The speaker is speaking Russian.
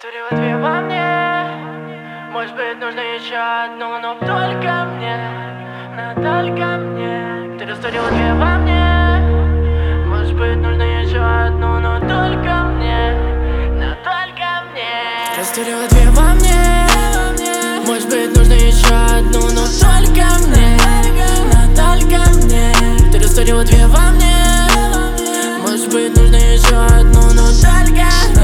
Растворила две во мне. Может быть, нужно еще одну, но только мне, но только мне. Ты растворила две во мне. Может быть, нужно еще одну, но только мне, но только мне. Растворила две во мне. Может быть, нужно еще одну, но только мне, но только мне. Ты растворила две во мне. Может быть, нужно еще одну, но только.